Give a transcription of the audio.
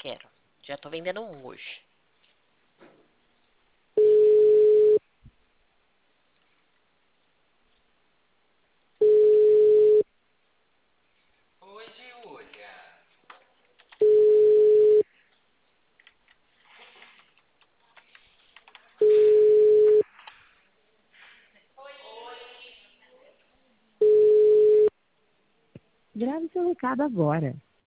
quero. Já tô vendendo um hoje. Oi, Giulia. Grave seu recado agora.